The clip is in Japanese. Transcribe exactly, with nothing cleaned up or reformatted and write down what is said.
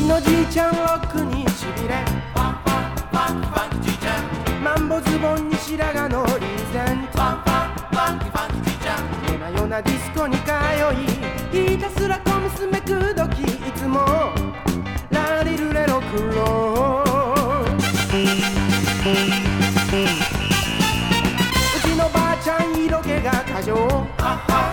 のじいちゃんロックにしびれ、 ファンファンファンキーファンキーじいちゃん、 マンボズボンに白髪のリーゼント、 ファンファンファンキーファンキーじいちゃん、 夜な夜なディスコに通い、ひたすら小娘口説き、いつもラリルレロクロー、うちのばあちゃん色気が過剰、